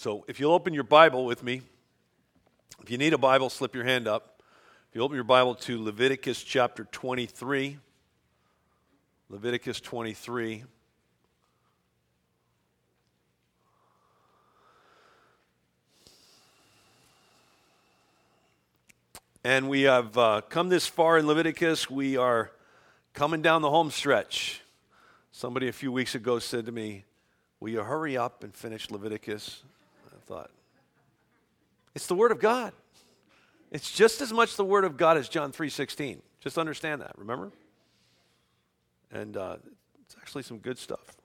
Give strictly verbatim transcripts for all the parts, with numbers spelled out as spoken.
So if you'll open your Bible with me, if you need a Bible, slip your hand up. If you open your Bible to Leviticus chapter twenty-three, Leviticus twenty-three. And we have uh, come this far in Leviticus. We are coming down the home stretch. Somebody a few weeks ago said to me, "Will you hurry up and finish Leviticus?" I thought, it's the Word of God. It's just as much the Word of God as John three sixteen. Just understand that, remember? And uh, it's actually some good stuff.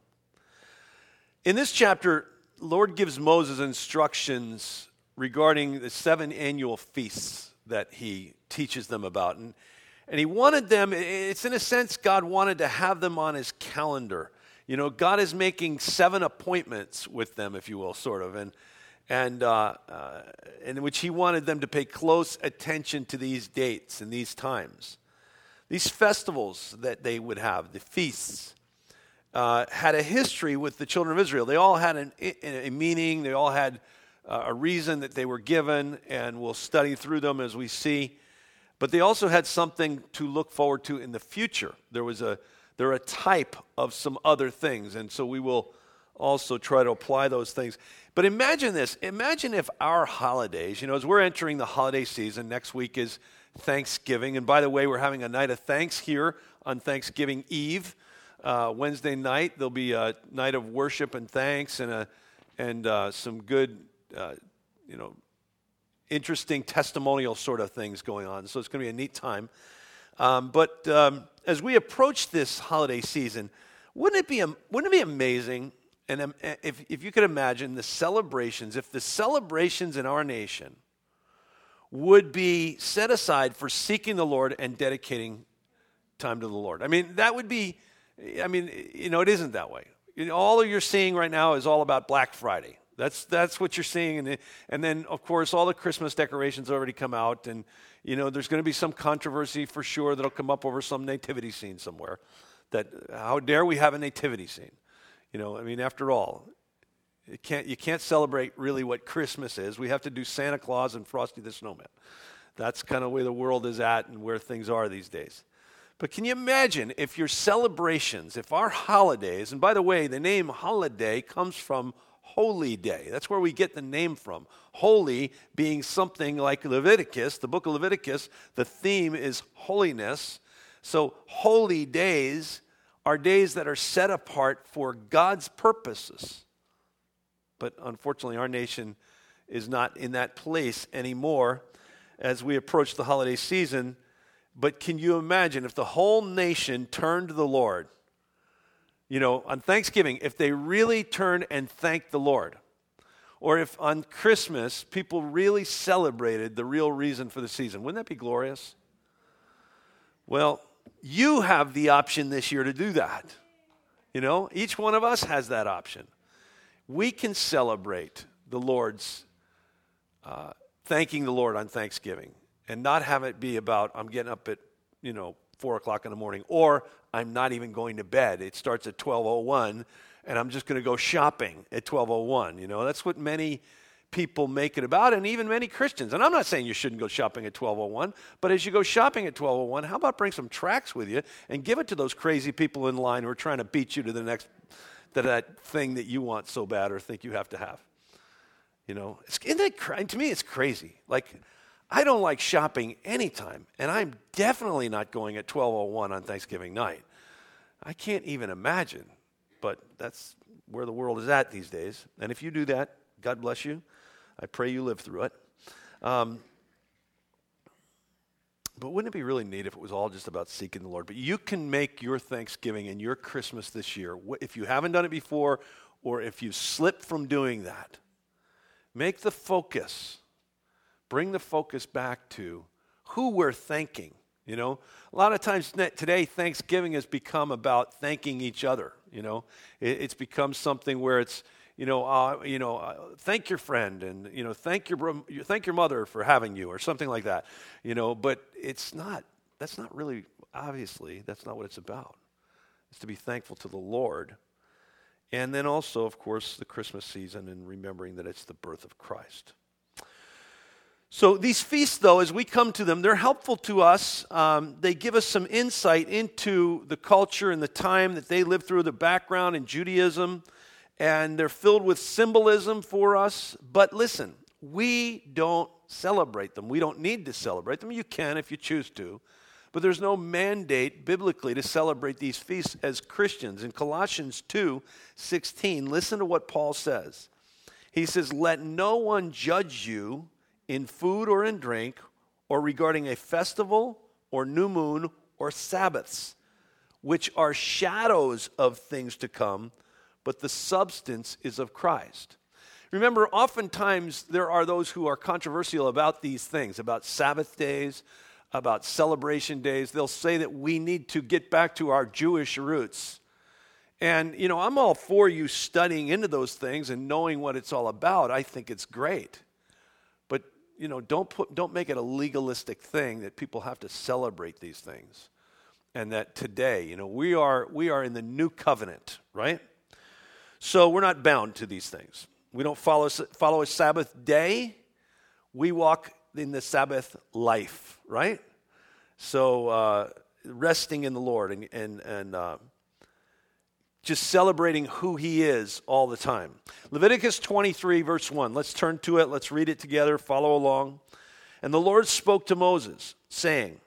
In this chapter, Lord gives Moses instructions regarding the seven annual feasts that he teaches them about. And, and he wanted them, it's in a sense, God wanted to have them on his calendar. You know, God is making seven appointments with them, if you will, sort of, and and uh, uh, in which he wanted them to pay close attention to these dates and these times. These festivals that they would have, the feasts, uh, had a history with the children of Israel. They all had an, a meaning. They all had uh, a reason that they were given, and we'll study through them as we see. But they also had something to look forward to in the future. There was a They're a type of some other things, and so we will also try to apply those things. But imagine this. Imagine if our holidays, you know, as we're entering the holiday season, next week is Thanksgiving. And by the way, we're having a night of thanks here on Thanksgiving Eve. Uh, Wednesday night, there'll be a night of worship and thanks and a, and uh, some good, uh, you know, interesting testimonial sort of things going on. So it's going to be a neat time. Um, but um, as we approach this holiday season, wouldn't it be wouldn't it be amazing? And um, if if you could imagine the celebrations, if the celebrations in our nation would be set aside for seeking the Lord and dedicating time to the Lord. I mean, that would be. I mean, you know, it isn't that way. You know, all you're seeing right now is all about Black Friday. That's that's what you're seeing, and and then of course all the Christmas decorations already come out, and you know there's going to be some controversy for sure that'll come up over some nativity scene somewhere. That how dare we have a nativity scene? You know, I mean, after all, it can't you can't celebrate really what Christmas is. We have to do Santa Claus and Frosty the Snowman. That's kind of where the world is at and where things are these days. But can you imagine if your celebrations, if our holidays, and by the way, the name holiday comes from Holy Day. That's where we get the name from. Holy being something like Leviticus, the book of Leviticus, the theme is holiness. So holy days are days that are set apart for God's purposes. But unfortunately, our nation is not in that place anymore as we approach the holiday season. But can you imagine if the whole nation turned to the Lord? You know, on Thanksgiving, if they really turned and thanked the Lord, or if on Christmas people really celebrated the real reason for the season, wouldn't that be glorious? Well, you have the option this year to do that. You know, each one of us has that option. We can celebrate the Lord's, uh, thanking the Lord on Thanksgiving and not have it be about, I'm getting up at, you know, four o'clock in the morning, or I'm not even going to bed. It starts at twelve oh one, and I'm just going to go shopping at twelve oh one. You know, that's what many people make it about, and even many Christians. And I'm not saying you shouldn't go shopping at twelve oh one, but as you go shopping at twelve oh one, how about bring some tracts with you and give it to those crazy people in line who are trying to beat you to the next, to that thing that you want so bad or think you have to have. You know, it's, isn't that cra- to me, it's crazy. Like, I don't like shopping anytime, and I'm definitely not going at twelve oh one on Thanksgiving night. I can't even imagine, but that's where the world is at these days. And if you do that, God bless you. I pray you live through it. Um, but wouldn't it be really neat if it was all just about seeking the Lord? But you can make your Thanksgiving and your Christmas this year, if you haven't done it before, or if you slipped from doing that, make the focus Bring the focus back to who we're thanking. You know, a lot of times today, Thanksgiving has become about thanking each other. You know, it, it's become something where it's, you know, uh, you know, uh, thank your friend, and you know, thank your thank your mother for having you, or something like that. You know, but it's not. That's not really. Obviously, that's not what it's about. It's to be thankful to the Lord And then also, of course, the Christmas season and remembering that it's the birth of Christ. So these feasts, though, as we come to them, they're helpful to us. Um, they give us some insight into the culture and the time that they lived through, the background in Judaism, and they're filled with symbolism for us. But listen, we don't celebrate them. We don't need to celebrate them. You can if you choose to. But there's no mandate biblically to celebrate these feasts as Christians. In Colossians two sixteen, listen to what Paul says. He says, "Let no one judge you in food or in drink, or regarding a festival, or new moon, or Sabbaths, which are shadows of things to come, but the substance is of Christ." Remember, oftentimes there are those who are controversial about these things, about Sabbath days, about celebration days. They'll say that we need to get back to our Jewish roots. And, you know, I'm all for you studying into those things and knowing what it's all about. I think it's great. But, you know, don't put, don't make it a legalistic thing that people have to celebrate these things. And that today, you know, we are we are in the new covenant, right? So we're not bound to these things. We don't follow follow a Sabbath day. We walk in the Sabbath life, right? So uh, resting in the Lord and and and uh, just celebrating who He is all the time. Leviticus twenty-three, verse one. Let's turn to it. Let's read it together. Follow along. "And the Lord spoke to Moses, saying,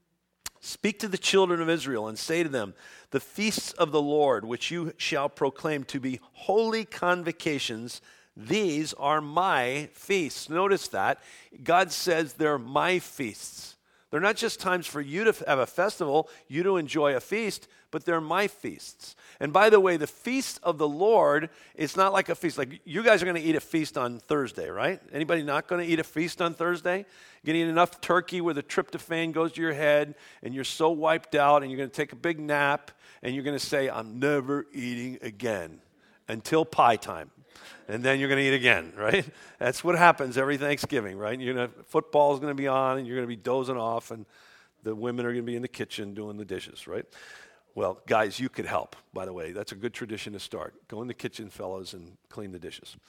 Speak to the children of Israel and say to them, the feasts of the Lord, which you shall proclaim to be holy convocations, these are my feasts." Notice that. God says they're my feasts. They're not just times for you to have a festival, you to enjoy a feast, but they're my feasts. And by the way, the feast of the Lord is not like a feast. Like you guys are going to eat a feast on Thursday, right? Anybody not going to eat a feast on Thursday? You're going to eat enough turkey where the tryptophan goes to your head and you're so wiped out and you're going to take a big nap and you're going to say, "I'm never eating again until pie time." And then you're going to eat again, right? That's what happens every Thanksgiving, right? You're gonna, football's going to be on and you're going to be dozing off and the women are going to be in the kitchen doing the dishes, right? Well, guys, you could help, by the way. That's a good tradition to start. Go in the kitchen, fellas, and clean the dishes.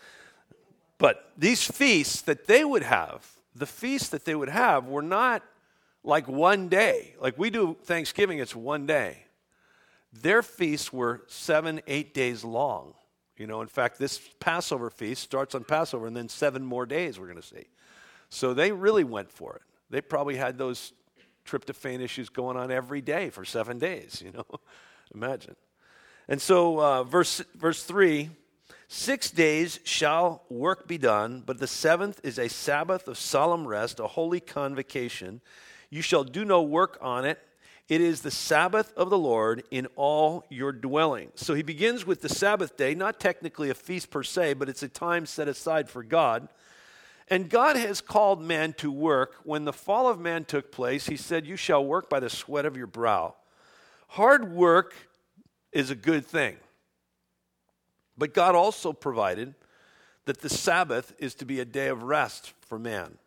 But these feasts that they would have, the feasts that they would have were not like one day. Like we do Thanksgiving, it's one day. Their feasts were seven, eight days long. You know, in fact, this Passover feast starts on Passover and then seven more days we're going to see. So they really went for it. They probably had those tryptophan issues going on every day for seven days, you know. Imagine. And so uh, verse, verse three, "Six days shall work be done, but the seventh is a Sabbath of solemn rest, a holy convocation. You shall do no work on it. It is the Sabbath of the Lord in all your dwellings." So he begins with the Sabbath day, not technically a feast per se, but it's a time set aside for God. And God has called man to work. When the fall of man took place, He said, "You shall work by the sweat of your brow." Hard work is a good thing. But God also provided that the Sabbath is to be a day of rest for man.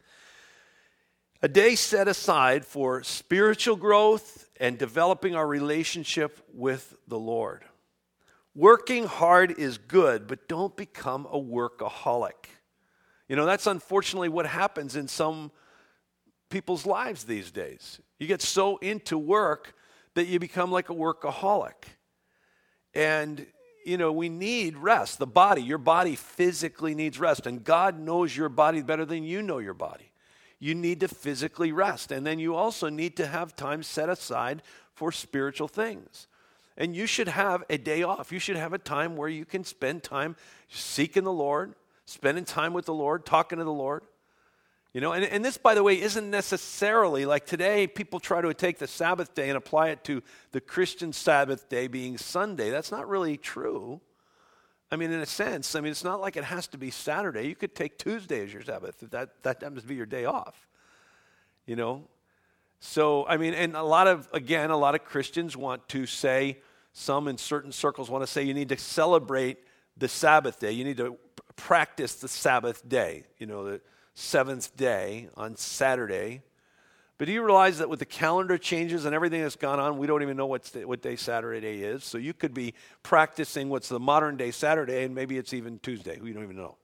A day set aside for spiritual growth and developing our relationship with the Lord. Working hard is good, but don't become a workaholic. You know, that's unfortunately what happens in some people's lives these days. You get so into work that you become like a workaholic. And, you know, we need rest. The body, your body physically needs rest. And God knows your body better than you know your body. You need to physically rest. And then you also need to have time set aside for spiritual things. And you should have a day off. You should have a time where you can spend time seeking the Lord, spending time with the Lord, talking to the Lord. You know, and, and this, by the way, isn't necessarily like today people try to take the Sabbath day and apply it to the Christian Sabbath day being Sunday. That's not really true. I mean, in a sense, I mean, it's not like it has to be Saturday. You could take Tuesday as your Sabbath if that, that happens to be your day off. You know? So, I mean, and a lot of, again, a lot of Christians want to say, some in certain circles want to say you need to celebrate the Sabbath day. You need to practice the Sabbath day, you know, the seventh day on Saturday. But do you realize that with the calendar changes and everything that's gone on, we don't even know what's the, what day Saturday is? So you could be practicing what's the modern day Saturday, and maybe it's even Tuesday. We don't even know.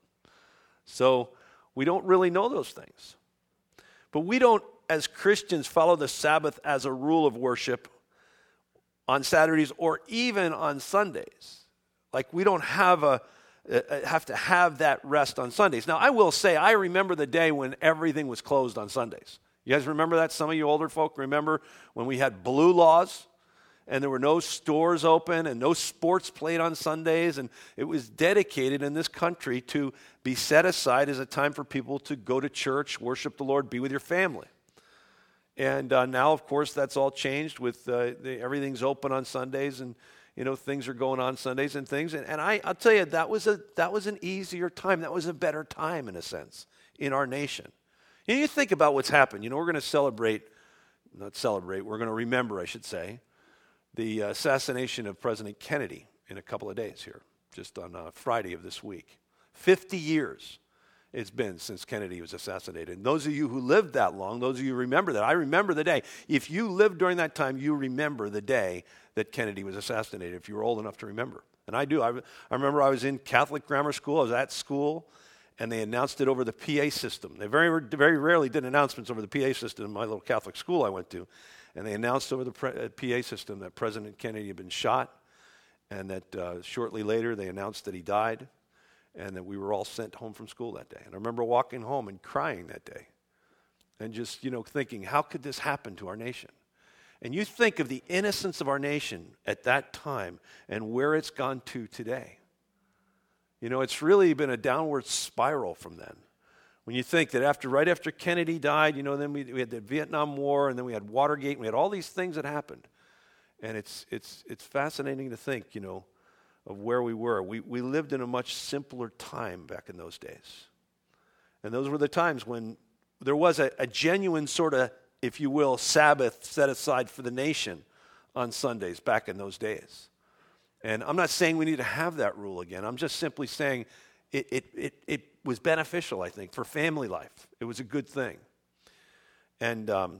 So we don't really know those things. But we don't, as Christians, follow the Sabbath as a rule of worship on Saturdays or even on Sundays. Like we don't have a have to have that rest on Sundays. Now, I will say, I remember the day when everything was closed on Sundays. You guys remember that? Some of you older folk remember when we had blue laws and there were no stores open and no sports played on Sundays, and it was dedicated in this country to be set aside as a time for people to go to church, worship the Lord, be with your family. And uh, now, of course, that's all changed with uh, the, everything's open on Sundays, and you know things are going on Sundays and things. And, and I, I'll tell you, that was a that was an easier time. That was a better time in a sense in our nation. And you think about what's happened. You know, we're going to celebrate, not celebrate, we're going to remember, I should say, the uh, assassination of President Kennedy in a couple of days here, just on uh, Friday of this week. fifty years it's been since Kennedy was assassinated. And those of you who lived that long, those of you who remember that, I remember the day. If you lived during that time, you remember the day that Kennedy was assassinated, if you were old enough to remember. And I do. I, I remember I was in Catholic grammar school. I was at school. And they announced it over the P A system. They very, very rarely did announcements over the P A system in my little Catholic school I went to. And they announced over the pre- P A system that President Kennedy had been shot, and that uh, shortly later they announced that he died, and that we were all sent home from school that day. And I remember walking home and crying that day, and just, you know, thinking, how could this happen to our nation? And you think of the innocence of our nation at that time and where it's gone to today. You know, it's really been a downward spiral from then. When you think that after, right after Kennedy died, you know, then we, we had the Vietnam War, and then we had Watergate, and we had all these things that happened. And it's it's it's fascinating to think, you know, of where we were. We we lived in a much simpler time back in those days. And those were the times when there was a, a genuine sort of, if you will, Sabbath set aside for the nation on Sundays back in those days. And I'm not saying we need to have that rule again. I'm just simply saying it, it, it, it was beneficial, I think, for family life. It was a good thing. And um,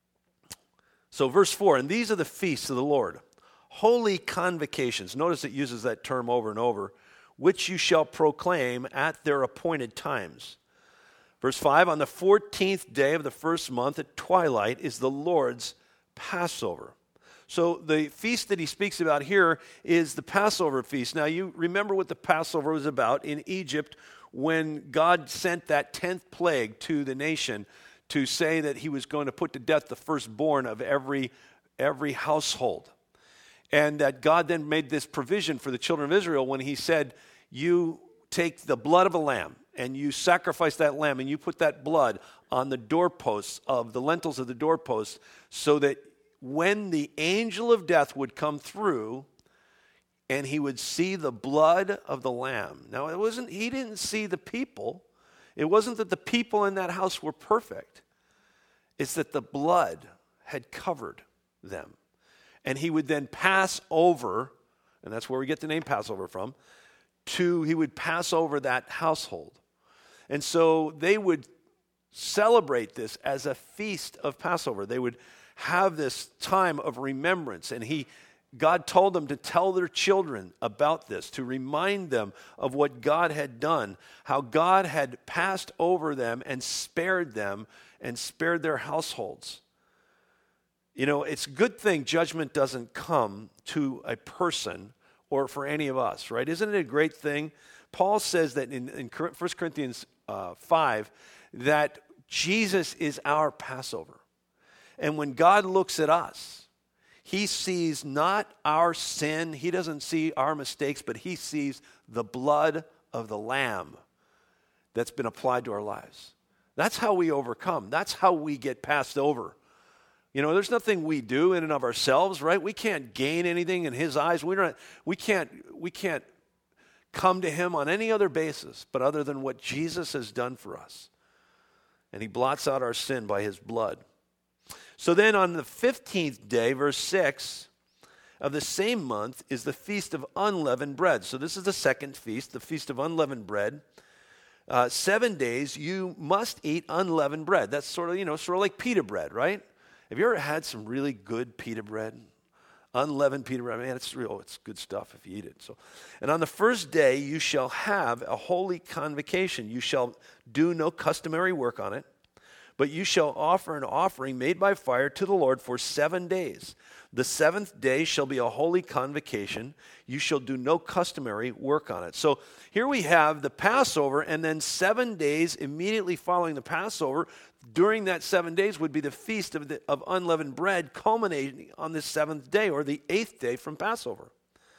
so verse four, and these are the feasts of the Lord, holy convocations. Notice it uses that term over and over, which you shall proclaim at their appointed times. Verse five, on the fourteenth day of the first month at twilight is the Lord's Passover. So the feast that he speaks about here is the Passover feast. Now you remember what the Passover was about in Egypt when God sent that tenth plague to the nation to say that he was going to put to death the firstborn of every, every household. And that God then made this provision for the children of Israel when he said, you take the blood of a lamb and you sacrifice that lamb and you put that blood on the doorposts of the lintels of the doorposts so that when the angel of death would come through and he would see the blood of the lamb. Now, it wasn't, he didn't see the people. It wasn't that the people in that house were perfect. It's that the blood had covered them. And he would then pass over, and that's where we get the name Passover from, to, he would pass over that household. And so they would celebrate this as a feast of Passover. They would have this time of remembrance, and he God told them to tell their children about this, to remind them of what God had done, how God had passed over them and spared them and spared their households. You know, it's a good thing judgment doesn't come to a person or for any of us, right? Isn't it a great thing? Paul says that in, in First Corinthians uh, five that Jesus is our Passover. And when God looks at us, he sees not our sin, he doesn't see our mistakes, but he sees the blood of the Lamb that's been applied to our lives. That's how we overcome. That's how we get passed over. You know, there's nothing we do in and of ourselves, right? We can't gain anything in his eyes. We don't, we can't, we can't come to him on any other basis but other than what Jesus has done for us. And he blots out our sin by his blood. So then on the fifteenth day, verse six, of the same month is the Feast of Unleavened Bread. So this is the second feast, the Feast of Unleavened Bread. uh, seven days you must eat unleavened bread. That's sort of, you know, sort of like pita bread, right? Have you ever had some really good pita bread? Unleavened pita bread, man, it's real. It's good stuff if you eat it. So, and on the first day you shall have a holy convocation. You shall do no customary work on it, but you shall offer an offering made by fire to the Lord for seven days. The seventh day shall be a holy convocation. You shall do no customary work on it. So here we have the Passover, and then seven days immediately following the Passover, during that seven days would be the feast of, the, of unleavened bread, culminating on the seventh day, or the eighth day from Passover.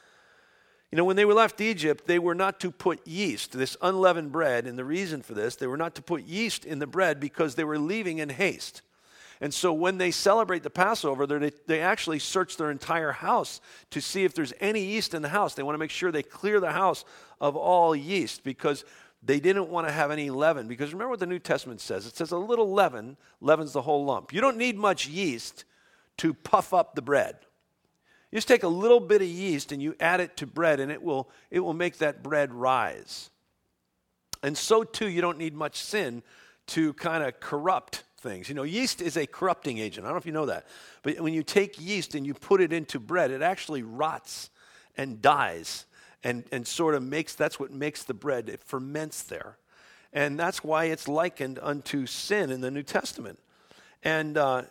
You know, when they were left Egypt, they were not to put yeast, this unleavened bread, and the reason for this, they were not to put yeast in the bread because they were leaving in haste. And so when they celebrate the Passover, they, they actually search their entire house to see if there's any yeast in the house. They want to make sure they clear the house of all yeast because they didn't want to have any leaven. Because remember what the New Testament says. It says a little leaven leavens the whole lump. You don't need much yeast to puff up the bread. You just take a little bit of yeast and you add it to bread, and it will, it will make that bread rise. And so, too, you don't need much sin to kind of corrupt things. You know, yeast is a corrupting agent. I don't know if you know that. But when you take yeast and you put it into bread, it actually rots and dies and, and sort of makes, that's what makes the bread. It ferments there. And that's why it's likened unto sin in the New Testament. And uh,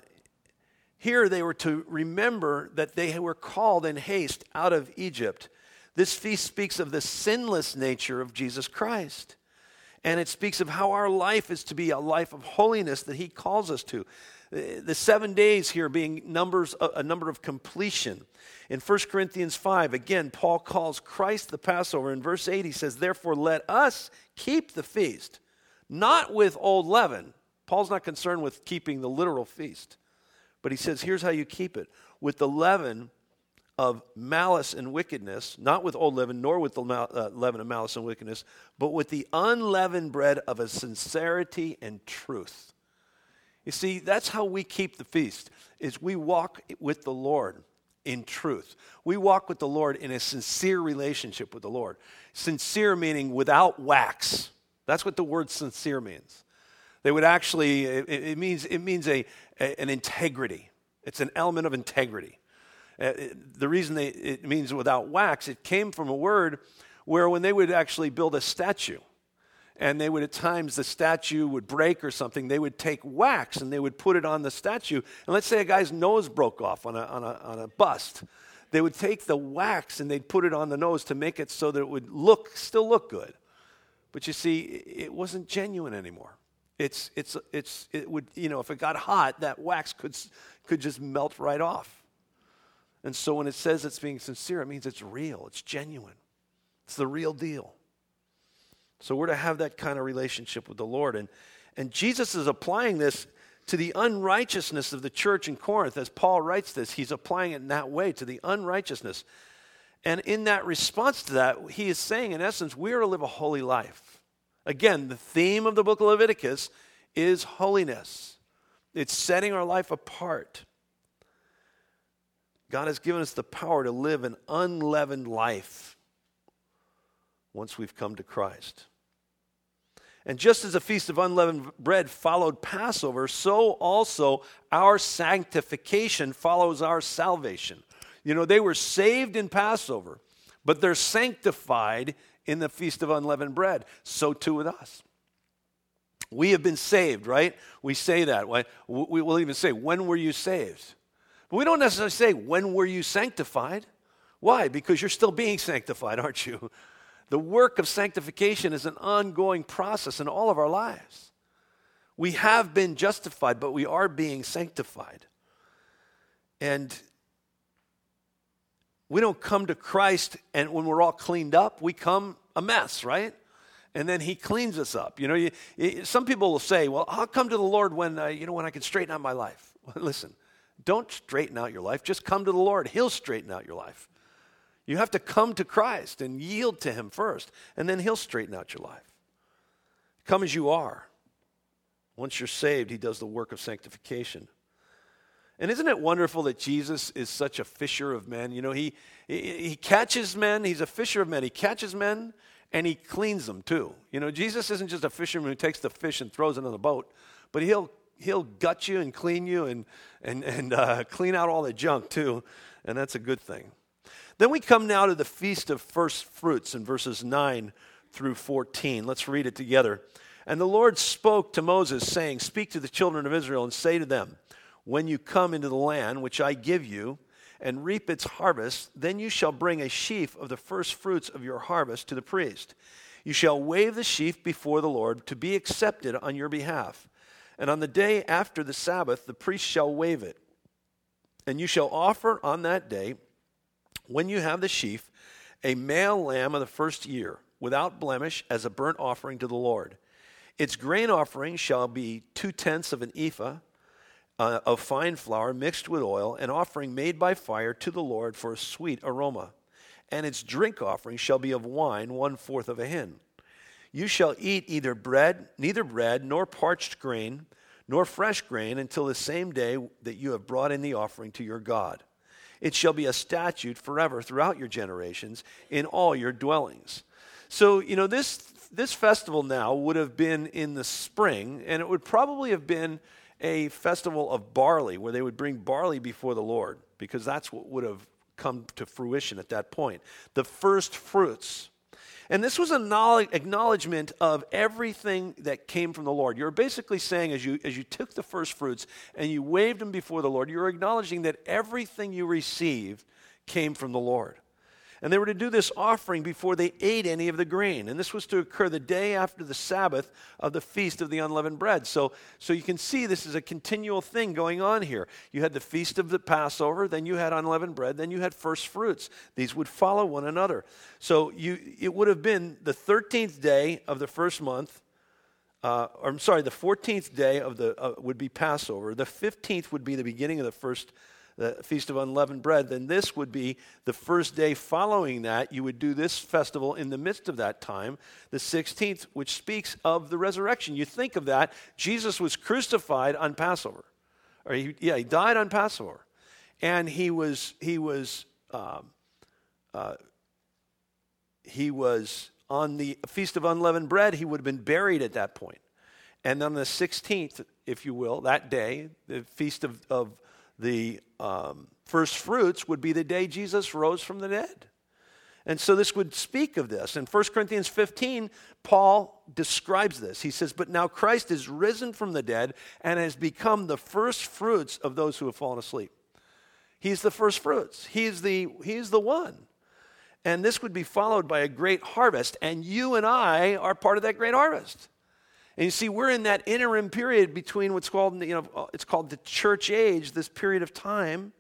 here they were to remember that they were called in haste out of Egypt. This feast speaks of the sinless nature of Jesus Christ. And it speaks of how our life is to be a life of holiness that he calls us to. The seven days here being numbers, a number of completion. In First Corinthians five, again, Paul calls Christ the Passover. In verse eight, he says, therefore let us keep the feast, not with old leaven. Paul's not concerned with keeping the literal feast. But he says, here's how you keep it. With the leaven of malice and wickedness, not with old leaven, nor with the mal- uh, leaven of malice and wickedness, but with the unleavened bread of a sincerity and truth. You see, that's how we keep the feast, is we walk with the Lord in truth. We walk with the Lord in a sincere relationship with the Lord. Sincere meaning without wax. That's what the word sincere means. They would actually, it, it means, it means a, a, an integrity. It's an element of integrity. Uh, it, the reason they, it means without wax, it came from a word where when they would actually build a statue, and they would at times, the statue would break or something, they would take wax and they would put it on the statue. And let's say a guy's nose broke off on a, on a, on a bust. They would take the wax and they'd put it on the nose to make it so that it would look, still look good. But you see, it wasn't genuine anymore. It's, it's, it's, it would, you know, if it got hot, that wax could, could just melt right off. And so when it says it's being sincere, it means it's real, it's genuine. It's the real deal. So we're to have that kind of relationship with the Lord. And, and Jesus is applying this to the unrighteousness of the church in Corinth. As Paul writes this, he's applying it in that way, to the unrighteousness. And in that response to that, he is saying, in essence, we are to live a holy life. Again, the theme of the book of Leviticus is holiness. It's setting our life apart. God has given us the power to live an unleavened life once we've come to Christ. And just as the Feast of Unleavened Bread followed Passover, so also our sanctification follows our salvation. You know, they were saved in Passover, but they're sanctified in the Feast of Unleavened Bread. So too with us. We have been saved, right? We say that. We will even say, when were you saved? But we don't necessarily say, when were you sanctified? Why? Because you're still being sanctified, aren't you? The work of sanctification is an ongoing process in all of our lives. We have been justified, but we are being sanctified. And we don't come to Christ and when we're all cleaned up, we come a mess, right? And then he cleans us up. You know, you, you, some people will say, well, I'll come to the Lord when, uh, you know, when I can straighten out my life. Well, listen, don't straighten out your life. Just come to the Lord. He'll straighten out your life. You have to come to Christ and yield to him first, and then he'll straighten out your life. Come as you are. Once you're saved, he does the work of sanctification. And isn't it wonderful that Jesus is such a fisher of men? You know, he, he, he catches men. He's a fisher of men. He catches men, And he cleans them too. You know, Jesus isn't just a fisherman who takes the fish and throws it in the boat, but he'll he'll gut you and clean you and and and uh, clean out all the junk too, and that's a good thing. Then we come now to the Feast of First Fruits in verses nine through fourteen. Let's read it together. And the Lord spoke to Moses, saying, "Speak to the children of Israel and say to them, when you come into the land which I give you, and reap its harvest, then you shall bring a sheaf of the first fruits of your harvest to the priest. You shall wave the sheaf before the Lord to be accepted on your behalf. And on the day after the Sabbath, the priest shall wave it. And you shall offer on that day, when you have the sheaf, a male lamb of the first year, without blemish, as a burnt offering to the Lord. Its grain offering shall be two-tenths of an ephah, Uh, of fine flour mixed with oil, an offering made by fire to the Lord for a sweet aroma. And its drink offering shall be of wine, one-fourth of a hin. You shall eat either bread, neither bread, nor parched grain, nor fresh grain, until the same day that you have brought in the offering to your God. It shall be a statute forever throughout your generations in all your dwellings." So, you know, this this festival now would have been in the spring, and it would probably have been a festival of barley, where they would bring barley before the Lord, because that's what would have come to fruition at that point. The first fruits. And this was an acknowledgement of everything that came from the Lord. You're basically saying, as you, as you took the first fruits and you waved them before the Lord, you're acknowledging that everything you received came from the Lord. And they were to do this offering before they ate any of the grain. And this was to occur the day after the Sabbath of the Feast of the Unleavened Bread. So, so you can see this is a continual thing going on here. You had the Feast of the Passover, then you had unleavened bread, then you had first fruits. These would follow one another. So you, it would have been the thirteenth day of the first month, uh, or I'm sorry, the fourteenth day of the uh, would be Passover. The fifteenth would be the beginning of the first the Feast of Unleavened Bread. Then this would be the first day following that. You would do this festival in the midst of that time, the sixteenth, which speaks of the resurrection. You think of that. Jesus was crucified on Passover. Or he, yeah, he died on Passover. And he was, he was, um, uh, he was on the Feast of Unleavened Bread. He would have been buried at that point. And on the sixteenth, if you will, that day, the Feast of, of the um, first fruits would be the day Jesus rose from the dead. And so this would speak of this. In First Corinthians fifteen, Paul describes this. He says, "But now Christ is risen from the dead and has become the first fruits of those who have fallen asleep." He's the first fruits. He's the, he's the one. And this would be followed by a great harvest. And you and I are part of that great harvest. And you see, we're in that interim period between what's called, you know, it's called the church age, this period of time.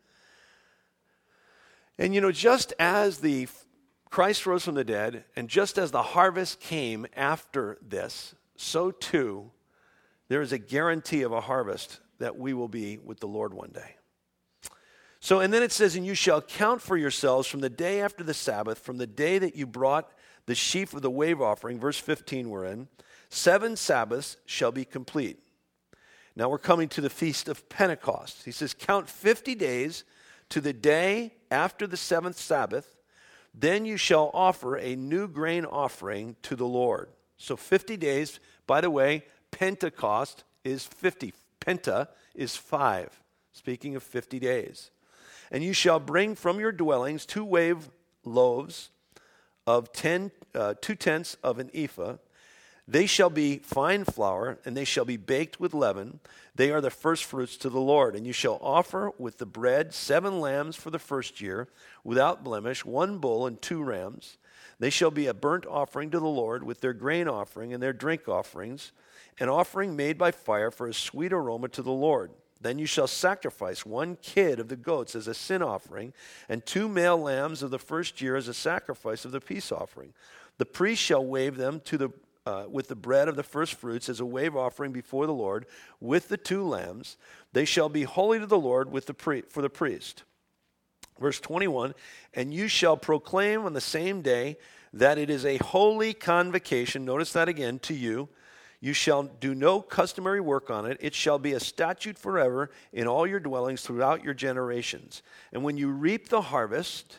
And, you know, just as the Christ rose from the dead, and just as the harvest came after this, so too, there is a guarantee of a harvest that we will be with the Lord one day. So, and then it says, "And you shall count for yourselves from the day after the Sabbath, from the day that you brought the sheaf of the wave offering," verse fifteen we're in, "seven Sabbaths shall be complete." Now we're coming to the Feast of Pentecost. He says, "Count fifty days to the day after the seventh Sabbath. Then you shall offer a new grain offering to the Lord." So fifty days, by the way, Pentecost is fifty. Penta is five, speaking of fifty days. "And you shall bring from your dwellings two wave loaves of ten, uh, two-tenths of an ephah. They shall be fine flour, and they shall be baked with leaven. They are the first fruits to the Lord. And you shall offer with the bread seven lambs for the first year, without blemish, one bull and two rams. They shall be a burnt offering to the Lord with their grain offering and their drink offerings, an offering made by fire for a sweet aroma to the Lord. Then you shall sacrifice one kid of the goats as a sin offering, and two male lambs of the first year as a sacrifice of the peace offering. The priest shall wave them to the uh, with the bread of the first fruits as a wave offering before the Lord, with the two lambs. They shall be holy to the Lord with the pri- for the priest." Verse twenty-one, "And you shall proclaim on the same day that it is a holy convocation," notice that again, "to you. You shall do no customary work on it. It shall be a statute forever in all your dwellings throughout your generations. And when you reap the harvest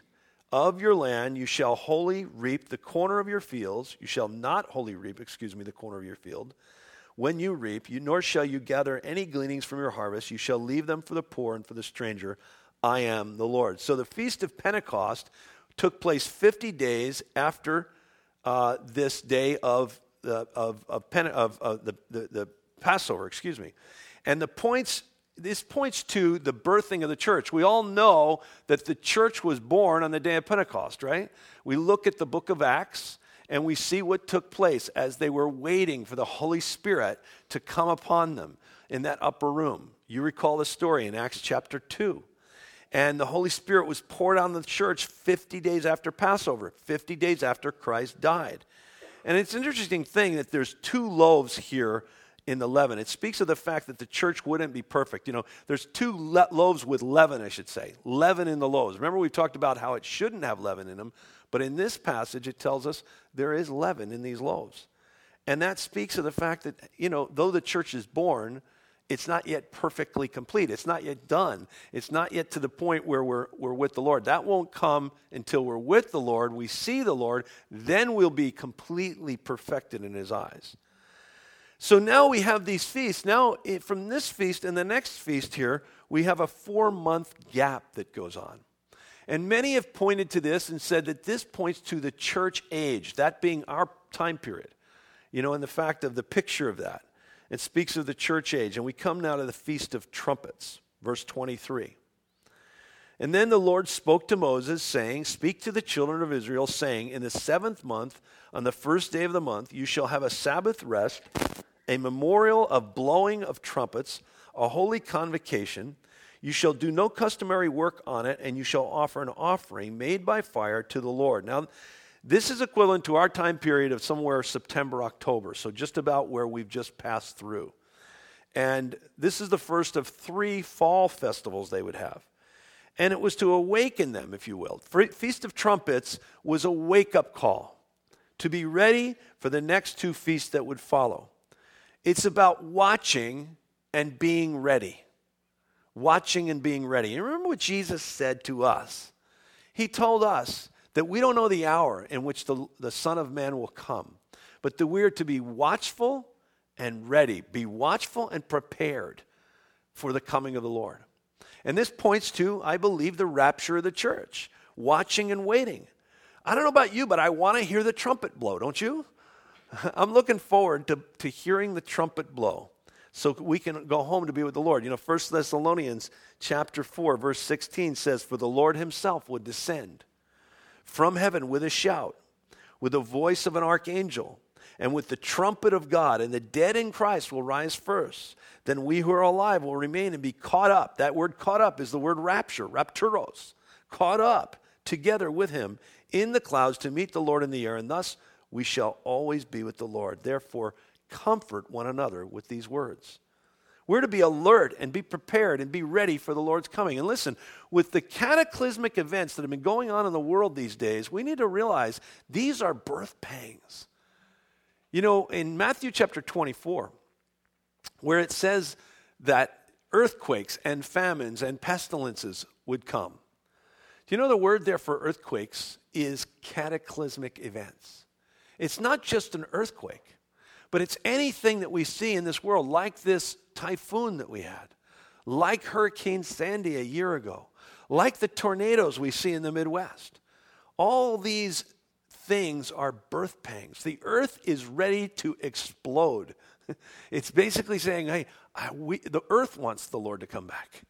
of your land you shall wholly reap the corner of your fields. You shall not wholly reap, excuse me, the corner of your field. When you reap, you, nor shall you gather any gleanings from your harvest. You shall leave them for the poor and for the stranger. I am the Lord. So the Feast of Pentecost took place fifty days after uh, this day of, uh, of, of, Pente- of, of the, the, the Passover, excuse me. And the points, this points to the birthing of the church. We all know that the church was born on the day of Pentecost, right? We look at the book of Acts, and we see what took place as they were waiting for the Holy Spirit to come upon them in that upper room. You recall the story in Acts chapter two. And the Holy Spirit was poured on the church fifty days after Passover, fifty days after Christ died. And it's an interesting thing that there's two loaves here in the leaven. It speaks of the fact that the church wouldn't be perfect. You know, there's two le- loaves with leaven, I should say. Leaven in the loaves. Remember we talked about how it shouldn't have leaven in them, but in this passage it tells us there is leaven in these loaves. And that speaks of the fact that, you know, though the church is born, it's not yet perfectly complete. It's not yet done. It's not yet to the point where we're, we're with the Lord. That won't come until we're with the Lord. We see the Lord. Then we'll be completely perfected in his eyes. So now we have these feasts. Now from this feast and the next feast here, we have a four-month gap that goes on. And many have pointed to this and said that this points to the church age, that being our time period. You know, and the fact of the picture of that. It speaks of the church age. And we come now to the Feast of Trumpets, verse twenty-three. And then the Lord spoke to Moses, saying, Speak to the children of Israel, saying, In the seventh month, on the first day of the month, you shall have a Sabbath rest, a memorial of blowing of trumpets, a holy convocation. You shall do no customary work on it, and you shall offer an offering made by fire to the Lord. Now, this is equivalent to our time period of somewhere September, October, so just about where we've just passed through. And this is the first of three fall festivals they would have. And it was to awaken them, if you will. Feast of Trumpets was a wake-up call to be ready for the next two feasts that would follow. It's about watching and being ready. Watching and being ready. And remember what Jesus said to us. He told us that we don't know the hour in which the, the Son of Man will come, but that we are to be watchful and ready. Be watchful and prepared for the coming of the Lord. And this points to, I believe, the rapture of the church. Watching and waiting. I don't know about you, but I want to hear the trumpet blow, don't you? I'm looking forward to, to hearing the trumpet blow so we can go home to be with the Lord. You know, First Thessalonians chapter four, verse sixteen says, For the Lord himself would descend from heaven with a shout, with the voice of an archangel, and with the trumpet of God, and the dead in Christ will rise first. Then we who are alive will remain and be caught up. That word caught up is the word rapture, rapturos, caught up together with him in the clouds to meet the Lord in the air, and thus we shall always be with the Lord. Therefore, comfort one another with these words. We're to be alert and be prepared and be ready for the Lord's coming. And listen, with the cataclysmic events that have been going on in the world these days, we need to realize these are birth pangs. You know, in Matthew chapter twenty-four, where it says that earthquakes and famines and pestilences would come. Do you know the word there for earthquakes is cataclysmic events? It's not just an earthquake, but it's anything that we see in this world, like this typhoon that we had, like Hurricane Sandy a year ago, like the tornadoes we see in the Midwest. All these things are birth pangs. The earth is ready to explode. It's basically saying, hey, I, we, the earth wants the Lord to come back.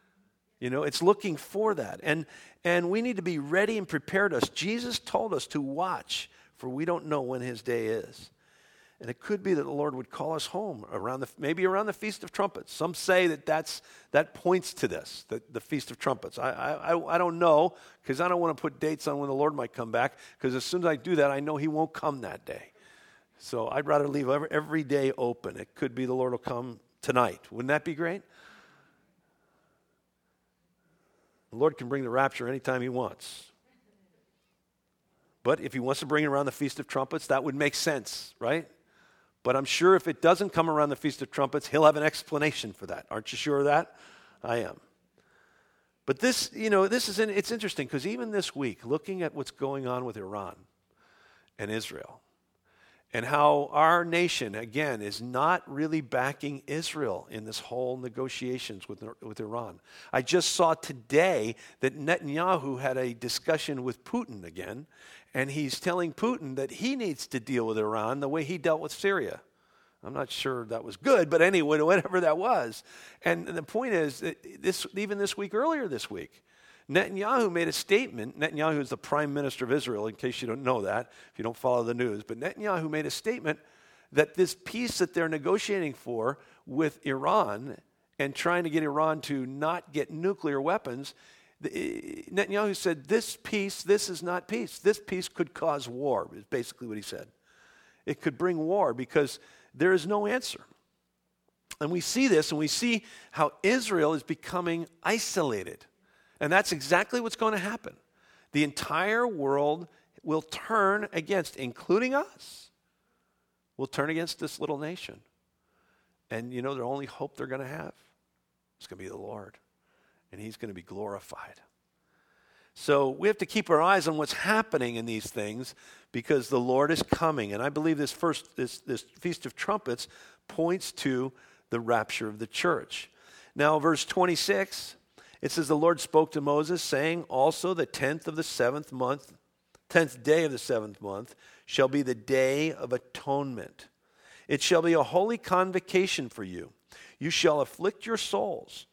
You know, it's looking for that. And, and we need to be ready and prepared us. Jesus told us to watch, for we don't know when his day is. And it could be that the Lord would call us home, around the, maybe around the Feast of Trumpets. Some say that that's, that points to this, the, the Feast of Trumpets. I, I, I don't know, because I don't want to put dates on when the Lord might come back, because as soon as I do that, I know he won't come that day. So I'd rather leave every, every day open. It could be the Lord will come tonight. Wouldn't that be great? The Lord can bring the rapture anytime he wants. But if he wants to bring it around the Feast of Trumpets, that would make sense, right? But I'm sure if it doesn't come around the Feast of Trumpets, he'll have an explanation for that. Aren't you sure of that? I am. But this, you know, this is, in, it's interesting because even this week, looking at what's going on with Iran and Israel, and how our nation, again, is not really backing Israel in this whole negotiations with, with Iran. I just saw today that Netanyahu had a discussion with Putin again, and he's telling Putin that he needs to deal with Iran the way he dealt with Syria. I'm not sure that was good, but anyway, whatever that was. And the point is, that this, even this week, earlier this week, Netanyahu made a statement. Netanyahu is the prime minister of Israel, in case you don't know that, if you don't follow the news. But Netanyahu made a statement that this peace that they're negotiating for with Iran and trying to get Iran to not get nuclear weapons, Netanyahu said, this peace, this is not peace. This peace could cause war, is basically what he said. It could bring war because there is no answer. And we see this, and we see how Israel is becoming isolated. And that's exactly what's going to happen. The entire world will turn against, including us, will turn against this little nation. And you know, the only hope they're going to have is going to be the Lord. And he's going to be glorified. So we have to keep our eyes on what's happening in these things because the Lord is coming. And I believe this first, this, this Feast of Trumpets points to the rapture of the church. Now, verse twenty-six, it says, the Lord spoke to Moses, saying, also the tenth of the seventh month, tenth day of the seventh month, shall be the day of atonement. It shall be a holy convocation for you. You shall afflict your souls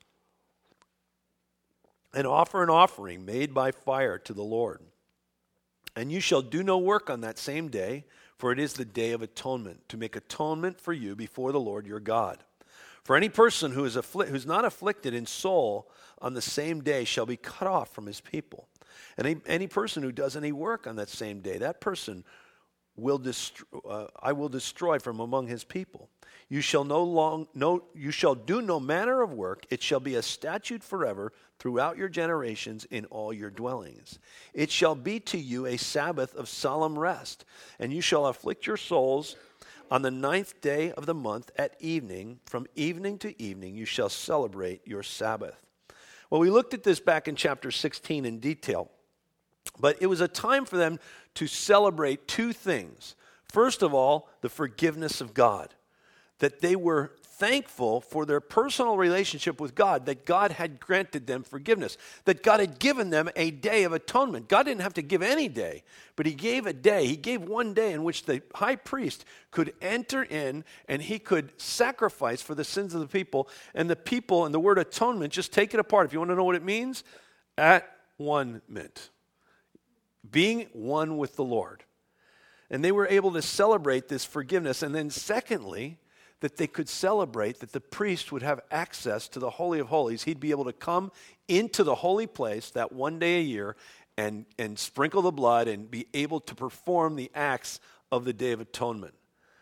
and offer an offering made by fire to the Lord. And you shall do no work on that same day, for it is the day of atonement, to make atonement for you before the Lord your God. For any person who is affli- who's not afflicted in soul on the same day shall be cut off from his people. And any, any person who does any work on that same day, that person will dest- uh, I will destroy from among his people. You shall no long no you shall do no manner of work. It shall be a statute forever throughout your generations in all your dwellings. It shall be to you a Sabbath of solemn rest, and you shall afflict your souls on the ninth day of the month at evening. From evening to evening you shall celebrate your Sabbath. Well, we looked at this back in chapter sixteen in detail, but it was a time for them to celebrate two things. First of all, the forgiveness of God. That they were thankful for their personal relationship with God, that God had granted them forgiveness, that God had given them a day of atonement. God didn't have to give any day, but he gave a day. He gave one day in which the high priest could enter in and he could sacrifice for the sins of the people. And the people, and the word atonement, just take it apart. If you want to know what it means, at one meant being one with the Lord. And they were able to celebrate this forgiveness. And then secondly, that they could celebrate that the priest would have access to the Holy of Holies. He'd be able to come into the holy place that one day a year and, and sprinkle the blood and be able to perform the acts of the Day of Atonement.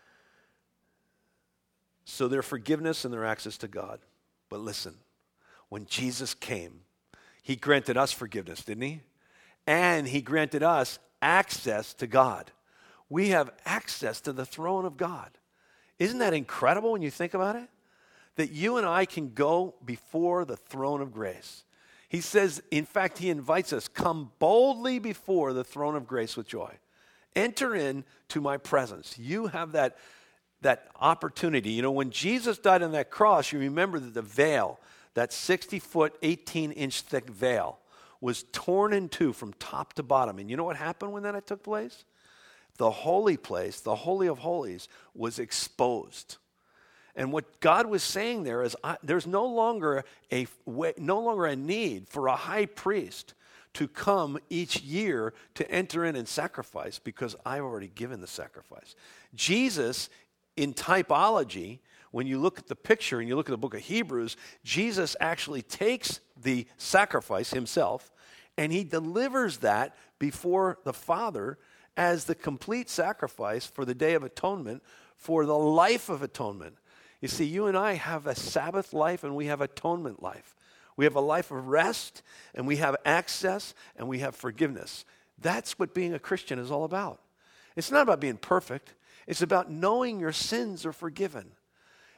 So their forgiveness and their access to God. But listen, when Jesus came, he granted us forgiveness, didn't he? And he granted us access to God. We have access to the throne of God. Isn't that incredible when you think about it? That you and I can go before the throne of grace. He says, in fact, he invites us, come boldly before the throne of grace with joy. Enter into my presence. You have that, that opportunity. You know, when Jesus died on that cross, you remember that the veil, that sixty-foot, eighteen-inch thick veil, was torn in two from top to bottom. And you know what happened when that took place? The holy place, the Holy of Holies, was exposed. And what God was saying there is, I, there's no longer a way, no longer a need for a high priest to come each year to enter in and sacrifice, because I've already given the sacrifice. Jesus, in typology, when you look at the picture and you look at the book of Hebrews, Jesus actually takes the sacrifice himself and he delivers that before the Father as the complete sacrifice for the Day of Atonement, for the life of atonement. You see, you and I have a Sabbath life and we have atonement life. We have a life of rest and we have access and we have forgiveness. That's what being a Christian is all about. It's not about being perfect. It's about knowing your sins are forgiven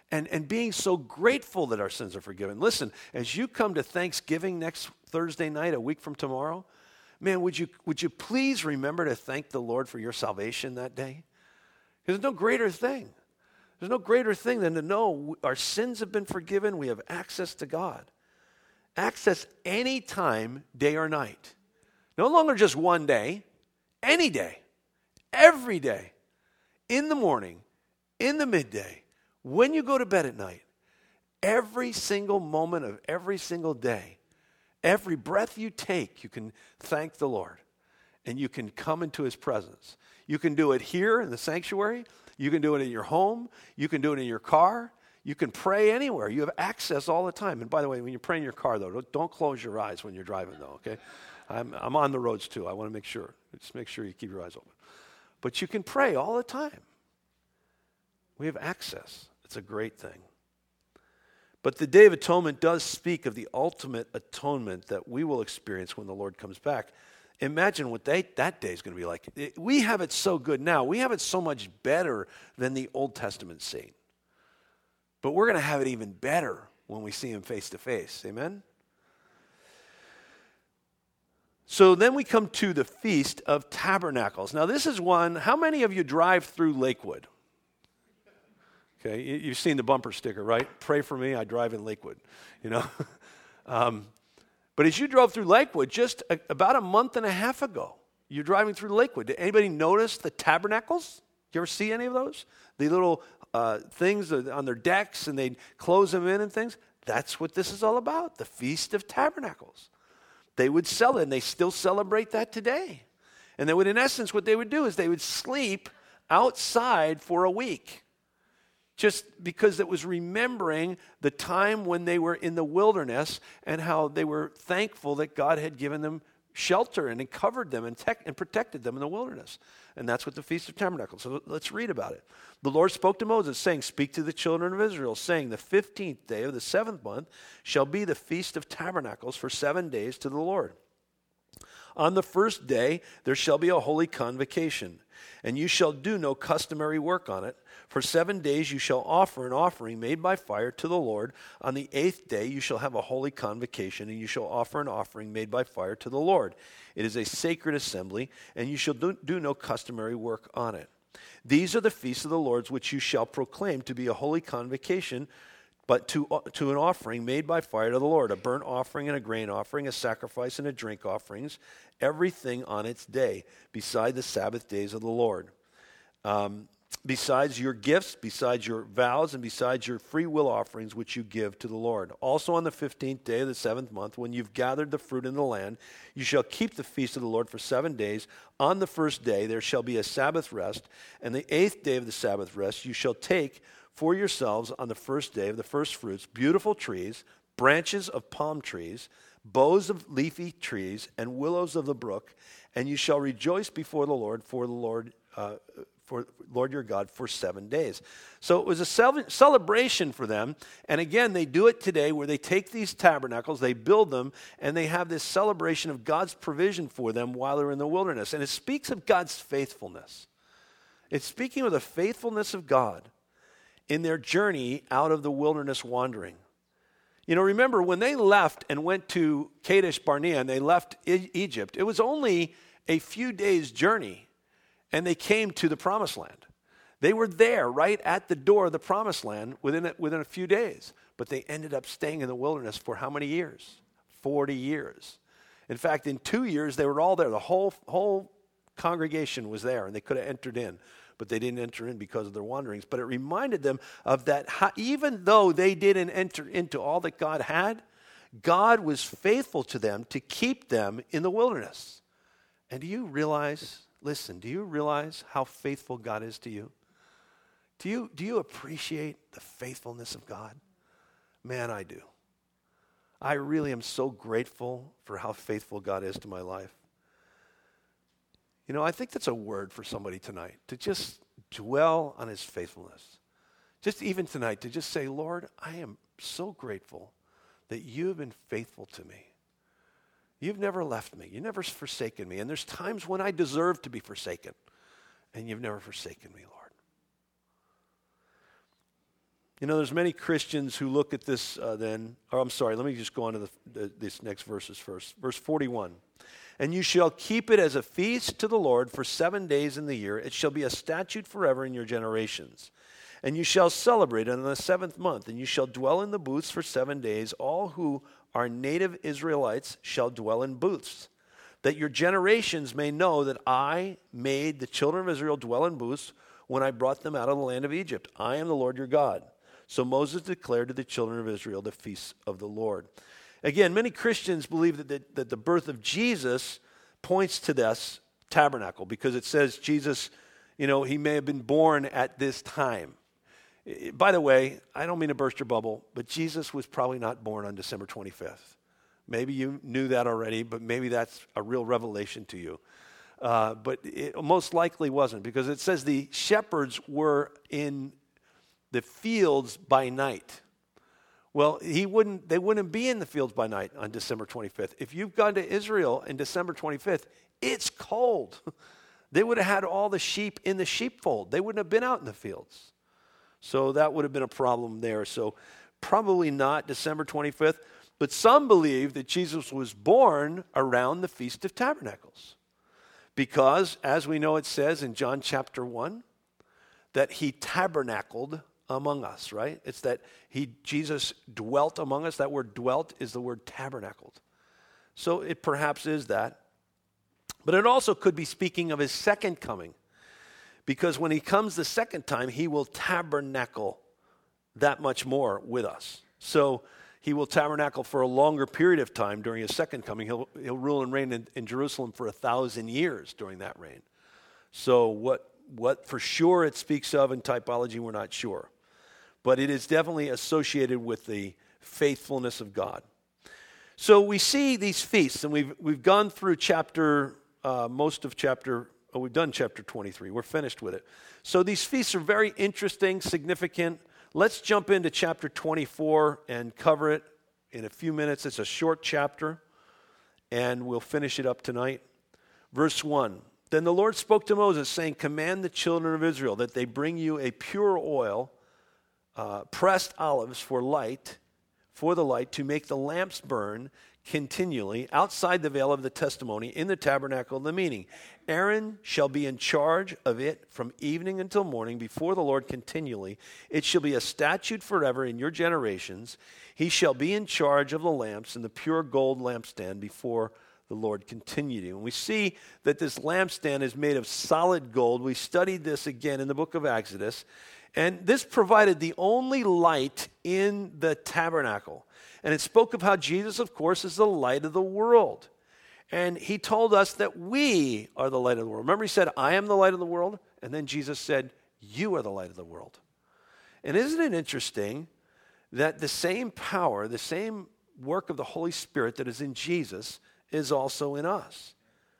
and, and being so grateful that our sins are forgiven. Listen, as you come to Thanksgiving next Thursday night, a week from tomorrow, man, would you, would you please remember to thank the Lord for your salvation that day? Because there's no greater thing. There's no greater thing than to know our sins have been forgiven. We have access to God. Access any time, day or night. No longer just one day, any day, every day, in the morning, in the midday, when you go to bed at night, every single moment of every single day, every breath you take, you can thank the Lord and you can come into his presence. You can do it here in the sanctuary. You can do it in your home. You can do it in your car. You can pray anywhere. You have access all the time. And by the way, when you pray in your car, though, don't, don't close your eyes when you're driving, though, okay? I'm, I'm on the roads, too. I want to make sure. Just make sure you keep your eyes open. But you can pray all the time. We have access. It's a great thing. But the Day of Atonement does speak of the ultimate atonement that we will experience when the Lord comes back. Imagine what they, that day is going to be like. It, we have it so good now. We have it so much better than the Old Testament saint. But we're going to have it even better when we see him face to face. Amen? So then we come to the Feast of Tabernacles. Now this is one, how many of you drive through Lakewood? Okay, you've seen the bumper sticker, right? Pray for me, I drive in Lakewood, you know. um, but as you drove through Lakewood just a, about a month and a half ago, you're driving through Lakewood. Did anybody notice the tabernacles? Did you ever see any of those? The little uh, things on their decks, and they'd close them in and things. That's what this is all about, the Feast of Tabernacles. They would sell it, and they still celebrate that today. And they would, in essence, what they would do is they would sleep outside for a week. Just because it was remembering the time when they were in the wilderness and how they were thankful that God had given them shelter and had covered them and, tech, and protected them in the wilderness. And that's what the Feast of Tabernacles. So let's read about it. The Lord spoke to Moses, saying, "Speak to the children of Israel, saying, the fifteenth day of the seventh month shall be the Feast of Tabernacles for seven days to the Lord. On the first day there shall be a holy convocation, and you shall do no customary work on it. For seven days you shall offer an offering made by fire to the Lord. On the eighth day you shall have a holy convocation, and you shall offer an offering made by fire to the Lord. It is a sacred assembly, and you shall do, do no customary work on it. These are the feasts of the Lord which you shall proclaim to be a holy convocation, but to, to an offering made by fire to the Lord, a burnt offering and a grain offering, a sacrifice and a drink offerings, everything on its day, beside the Sabbath days of the Lord. Um, besides your gifts, besides your vows, and besides your free will offerings which you give to the Lord. Also on the fifteenth day of the seventh month, when you've gathered the fruit in the land, you shall keep the feast of the Lord for seven days. On the first day there shall be a Sabbath rest, and the eighth day of the Sabbath rest you shall take for yourselves on the first day of the first fruits, beautiful trees, branches of palm trees, boughs of leafy trees, and willows of the brook, and you shall rejoice before the Lord, for the Lord, uh, for Lord your God, for seven days. So it was a celebration for them, and again, they do it today where they take these tabernacles, they build them, and they have this celebration of God's provision for them while they're in the wilderness. And it speaks of God's faithfulness. It's speaking of the faithfulness of God in their journey out of the wilderness wandering. You know, remember when they left and went to Kadesh Barnea and they left e- Egypt, it was only a few days' journey and they came to the Promised Land. They were there right at the door of the Promised Land within a, within a few days, but they ended up staying in the wilderness for how many years? forty years. In fact, in two years, they were all there. The whole, whole congregation was there and they could have entered in. But they didn't enter in because of their wanderings. But it reminded them of that, even though they didn't enter into all that God had, God was faithful to them to keep them in the wilderness. And do you realize, listen, do you realize how faithful God is to you? Do you, do you appreciate the faithfulness of God? Man, I do. I really am so grateful for how faithful God is to my life. You know, I think that's a word for somebody tonight, to just dwell on his faithfulness. Just even tonight, to just say, Lord, I am so grateful that you have been faithful to me. You've never left me. You've never forsaken me. And there's times when I deserve to be forsaken, and you've never forsaken me, Lord. You know, there's many Christians who look at this uh, then, or I'm sorry, let me just go on to the, the, this next verses first. Verse forty-one. And you shall keep it as a feast to the Lord for seven days in the year. It shall be a statute forever in your generations. And you shall celebrate it in the seventh month, and you shall dwell in the booths for seven days. All who are native Israelites shall dwell in booths, that your generations may know that I made the children of Israel dwell in booths when I brought them out of the land of Egypt. I am the Lord your God. So Moses declared to the children of Israel the feasts of the Lord. Again, many Christians believe that the, that the birth of Jesus points to this tabernacle because it says Jesus, you know, he may have been born at this time. By the way, I don't mean to burst your bubble, but Jesus was probably not born on December twenty-fifth. Maybe you knew that already, but maybe that's a real revelation to you. Uh, but it most likely wasn't because it says the shepherds were in the fields by night. Well, he wouldn't. They wouldn't be in the fields by night on December twenty-fifth. If you've gone to Israel in December twenty-fifth, it's cold. They would have had all the sheep in the sheepfold. They wouldn't have been out in the fields. So that would have been a problem there. So probably not December twenty-fifth. But some believe that Jesus was born around the Feast of Tabernacles. Because, as we know it says in John chapter one, that he tabernacled among us, right? It's that he Jesus dwelt among us. That word dwelt is the word tabernacled. So it perhaps is that. But it also could be speaking of his second coming. Because when he comes the second time, he will tabernacle that much more with us. So he will tabernacle for a longer period of time during his second coming. He'll, he'll rule and reign in, in Jerusalem for a thousand years during that reign. So what, what for sure it speaks of in typology, we're not sure. But it is definitely associated with the faithfulness of God. So we see these feasts, and we've, we've gone through chapter, uh, most of chapter, oh, we've done chapter twenty-three. We're finished with it. So these feasts are very interesting, significant. Let's jump into chapter twenty-four and cover it in a few minutes. It's a short chapter, and we'll finish it up tonight. Verse one, then the Lord spoke to Moses, saying, command the children of Israel that they bring you a pure oil, uh, pressed olives for light, for the light, to make the lamps burn continually outside the veil of the testimony in the tabernacle of the meeting. Aaron shall be in charge of it from evening until morning before the Lord continually. It shall be a statute forever in your generations. He shall be in charge of the lamps and the pure gold lampstand before the Lord continually. And we see that this lampstand is made of solid gold. We studied this again in the book of Exodus. And this provided the only light in the tabernacle. And it spoke of how Jesus, of course, is the light of the world. And he told us that we are the light of the world. Remember he said, I am the light of the world? And then Jesus said, you are the light of the world. And isn't it interesting that the same power, the same work of the Holy Spirit that is in Jesus is also in us?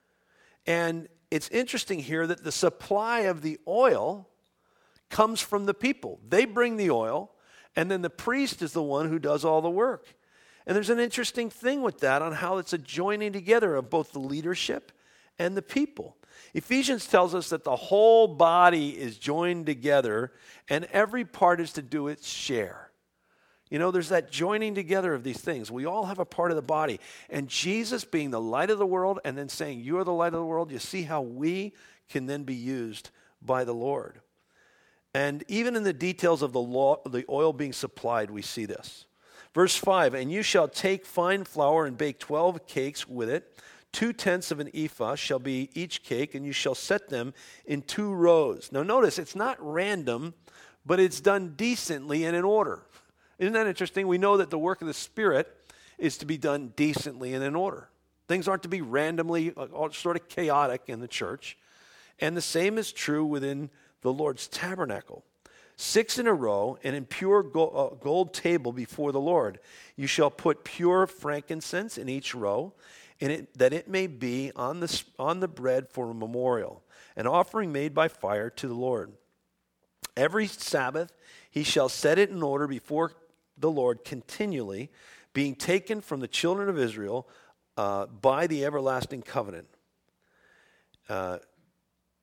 And it's interesting here that the supply of the oil comes from the people. They bring the oil, and then the priest is the one who does all the work. And there's an interesting thing with that on how it's a joining together of both the leadership and the people. Ephesians tells us that the whole body is joined together and every part is to do its share. You know, there's that joining together of these things. We all have a part of the body. And Jesus being the light of the world and then saying, you are the light of the world, you see how we can then be used by the Lord. And even in the details of the law, the oil being supplied, we see this. Verse five, and you shall take fine flour and bake twelve cakes with it. Two-tenths of an ephah shall be each cake, and you shall set them in two rows. Now notice, it's not random, but it's done decently and in order. Isn't that interesting? We know that the work of the Spirit is to be done decently and in order. Things aren't to be randomly, uh, sort of chaotic in the church. And the same is true within the Lord's tabernacle. Six in a row, and in pure gold, uh, gold table before the Lord. You shall put pure frankincense in each row, and it, that it may be on the, on the bread for a memorial, an offering made by fire to the Lord. Every Sabbath he shall set it in order before the Lord continually, being taken from the children of Israel uh, by the everlasting covenant. Uh,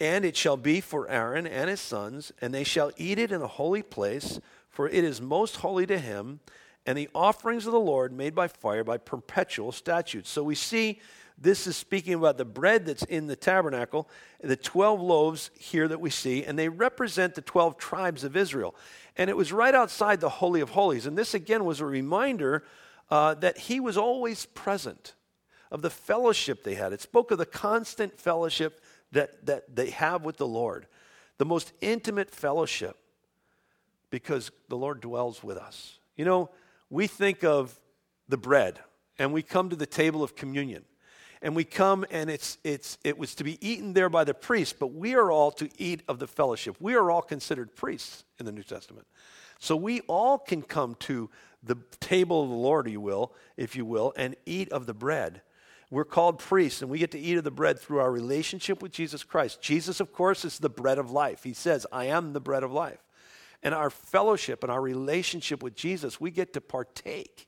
And it shall be for Aaron and his sons, and they shall eat it in a holy place, for it is most holy to him, and the offerings of the Lord made by fire by perpetual statutes. So we see this is speaking about the bread that's in the tabernacle, the twelve loaves here that we see, and they represent the twelve tribes of Israel. And it was right outside the Holy of Holies. And this again was a reminder uh, that he was always present, of the fellowship they had. It spoke of the constant fellowship that, that they have with the Lord, the most intimate fellowship, because the Lord dwells with us. You know, we think of the bread, and we come to the table of communion, and we come, and it's it's it was to be eaten there by the priest, but we are all to eat of the fellowship. We are all considered priests in the New Testament. So we all can come to the table of the Lord, you will, if you will, and eat of the bread. We're called priests, and we get to eat of the bread through our relationship with Jesus Christ. Jesus, of course, is the bread of life. He says, I am the bread of life. And our fellowship and our relationship with Jesus, we get to partake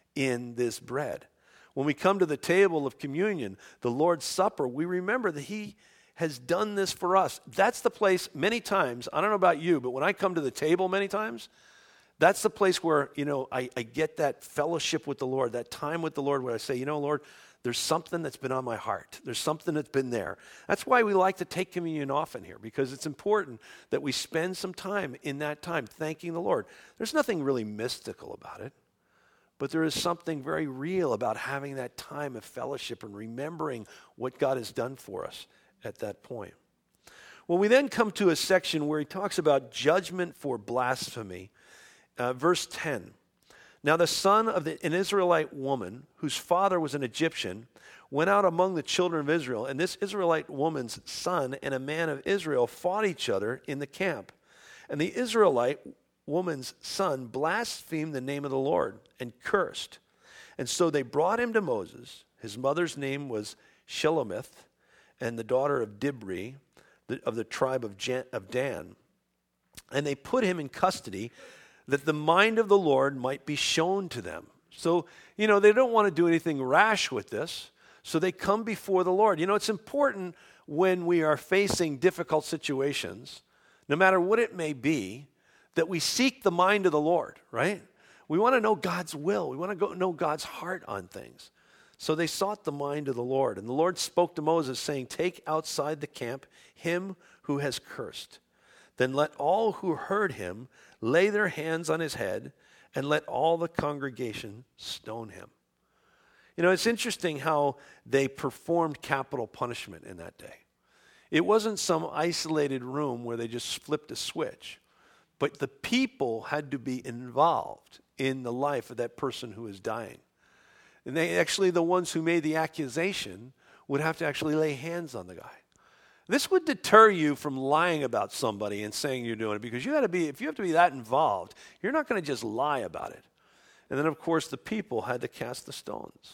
in this bread. When we come to the table of communion, the Lord's Supper, we remember that he has done this for us. That's the place many times, I don't know about you, but when I come to the table many times, that's the place where, you know, I, I get that fellowship with the Lord, that time with the Lord where I say, you know, Lord, there's something that's been on my heart. There's something that's been there. That's why we like to take communion often here, because it's important that we spend some time in that time thanking the Lord. There's nothing really mystical about it, but there is something very real about having that time of fellowship and remembering what God has done for us at that point. Well, we then come to a section where he talks about judgment for blasphemy. Uh, verse ten. Now the son of the, an Israelite woman, whose father was an Egyptian, went out among the children of Israel, and this Israelite woman's son and a man of Israel fought each other in the camp. And the Israelite woman's son blasphemed the name of the Lord and cursed. And so they brought him to Moses. His mother's name was Shelomith, and the daughter of Dibri, the, of the tribe of, Jan, of Dan. And they put him in custody, that the mind of the Lord might be shown to them. So, you know, they don't want to do anything rash with this, so they come before the Lord. You know, it's important when we are facing difficult situations, no matter what it may be, that we seek the mind of the Lord, right? We want to know God's will. We want to go know God's heart on things. So they sought the mind of the Lord. And the Lord spoke to Moses, saying, take outside the camp him who has cursed. Then let all who heard him lay their hands on his head, and let all the congregation stone him. You know, it's interesting how they performed capital punishment in that day. It wasn't some isolated room where they just flipped a switch, but the people had to be involved in the life of that person who was dying. And they actually, the ones who made the accusation would have to actually lay hands on the guy. This would deter you from lying about somebody and saying you're doing it, because you got to be, if you have to be that involved, you're not going to just lie about it. And then, of course, the people had to cast the stones.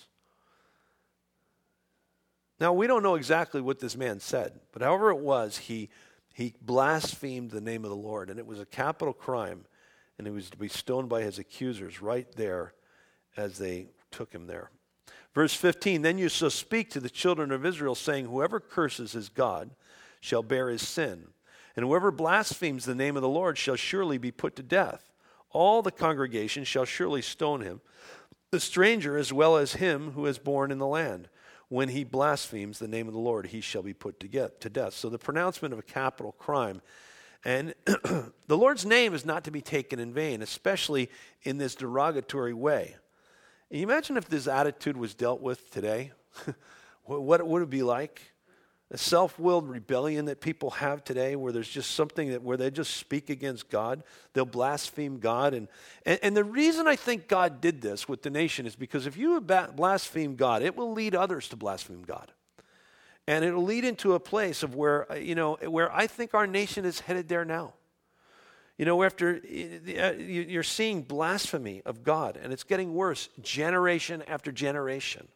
Now, we don't know exactly what this man said, but however it was, he, he blasphemed the name of the Lord, and it was a capital crime, and he was to be stoned by his accusers right there as they took him there. Verse fifteen, then you shall speak to the children of Israel, saying, whoever curses his God shall bear his sin, and whoever blasphemes the name of the Lord shall surely be put to death. All the congregation shall surely stone him, the stranger as well as him who is born in the land. When he blasphemes the name of the Lord, he shall be put to death. So the pronouncement of a capital crime. And the Lord's name is not to be taken in vain, especially in this derogatory way. Can you imagine if this attitude was dealt with today? What would it be like? A self-willed rebellion that people have today, where there's just something that where they just speak against God. They'll blaspheme God. And, and, and the reason I think God did this with the nation is because if you blaspheme God, it will lead others to blaspheme God. And it'll lead into a place of where, you know, where I think our nation is headed there now. You know, after you're seeing blasphemy of God, and it's getting worse generation after generation.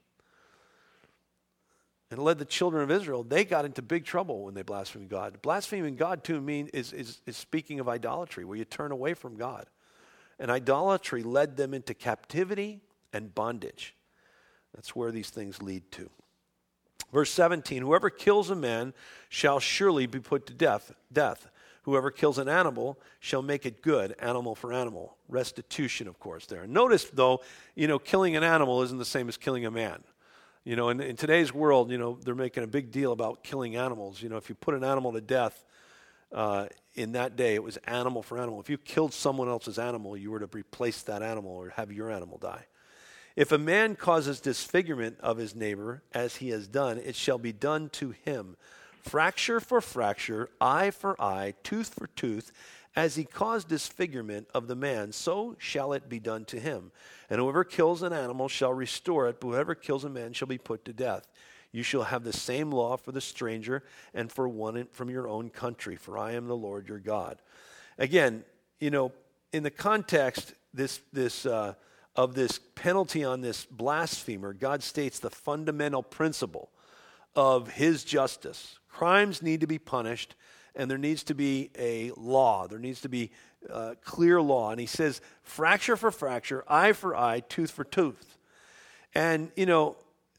And it led the children of Israel, they got into big trouble when they blasphemed God. Blaspheming God, too, mean, is, is, is speaking of idolatry, where you turn away from God. And idolatry led them into captivity and bondage. That's where these things lead to. Verse seventeen, whoever kills a man shall surely be put to death. Death. Whoever kills an animal shall make it good, animal for animal. Restitution, of course, there. Notice, though, you know, killing an animal isn't the same as killing a man. You know, in, in today's world, you know, they're making a big deal about killing animals. You know, if you put an animal to death, uh, in that day, it was animal for animal. If you killed someone else's animal, you were to replace that animal or have your animal die. If a man causes disfigurement of his neighbor, as he has done, it shall be done to him. Fracture for fracture, eye for eye, tooth for tooth, as he caused disfigurement of the man, so shall it be done to him. And whoever kills an animal shall restore it, but whoever kills a man shall be put to death. You shall have the same law for the stranger and for one from your own country, for I am the Lord your God. Again, you know, in the context this this uh, of this penalty on this blasphemer, God states the fundamental principle of his justice. Crimes need to be punished, and there needs to be a law. There needs to be uh, clear law. And he says, fracture for fracture, eye for eye, tooth for tooth. And, you know,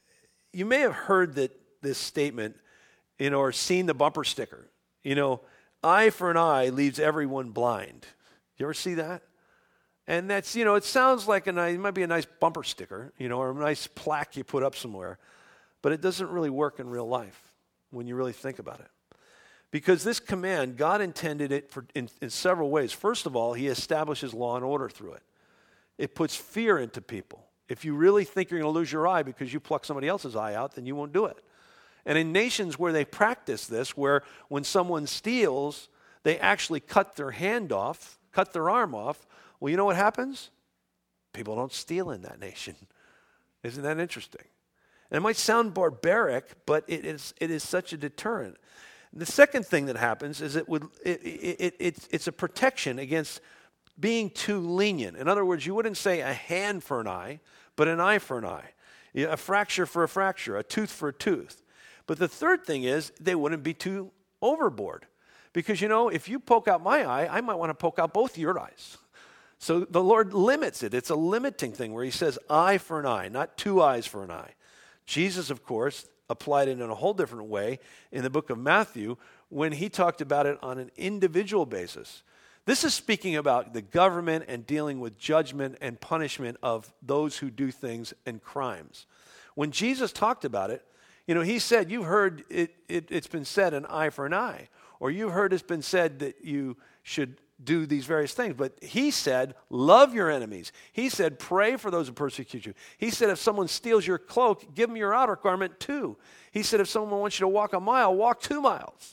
you may have heard that this statement, you know, or seen the bumper sticker. You know, eye for an eye leaves everyone blind. You ever see that? And that's, you know, it sounds like a nice, it might be a nice bumper sticker, you know, or a nice plaque you put up somewhere. But it doesn't really work in real life when you really think about it. Because this command, God intended it for, in, in several ways. First of all, he establishes law and order through it. It puts fear into people. If you really think you're going to lose your eye because you pluck somebody else's eye out, then you won't do it. And in nations where they practice this, where when someone steals, they actually cut their hand off, cut their arm off, well, you know what happens? People don't steal in that nation. Isn't that interesting? And it might sound barbaric, but it is it is such a deterrent. The second thing that happens is it would it, it, it, it's, it's a protection against being too lenient. In other words, you wouldn't say a hand for an eye, but an eye for an eye. You know, a fracture for a fracture, a tooth for a tooth. But the third thing is they wouldn't be too overboard. Because, you know, if you poke out my eye, I might want to poke out both your eyes. So the Lord limits it. It's a limiting thing where he says eye for an eye, not two eyes for an eye. Jesus, of course, applied it in a whole different way in the book of Matthew when he talked about it on an individual basis. This is speaking about the government and dealing with judgment and punishment of those who do things and crimes. When Jesus talked about it, you know, he said, you've heard it, it, it's been said an eye for an eye, or you've heard it's been said that you should do these various things. But he said, love your enemies. He said, pray for those who persecute you. He said, if someone steals your cloak, give them your outer garment too. He said, if someone wants you to walk a mile, walk two miles.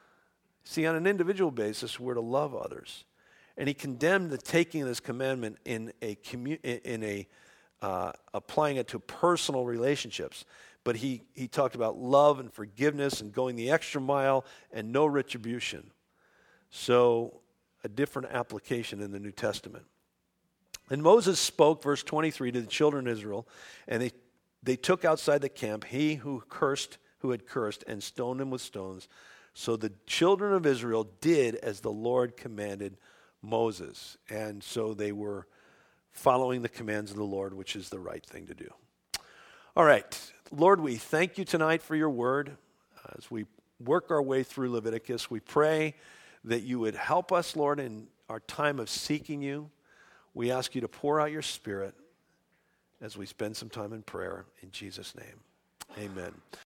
See, on an individual basis, we're to love others. And he condemned the taking of this commandment in a commu- in a uh, applying it to personal relationships. But he, he talked about love and forgiveness and going the extra mile and no retribution. So a different application in the New Testament. And Moses spoke, verse twenty-three, to the children of Israel, and they, they took outside the camp he who cursed, who had cursed, and stoned him with stones. So the children of Israel did as the Lord commanded Moses. And so they were following the commands of the Lord, which is the right thing to do. All right. Lord, we thank you tonight for your word. As we work our way through Leviticus, we pray that you would help us, Lord, in our time of seeking you. We ask you to pour out your Spirit as we spend some time in prayer. In Jesus' name, amen.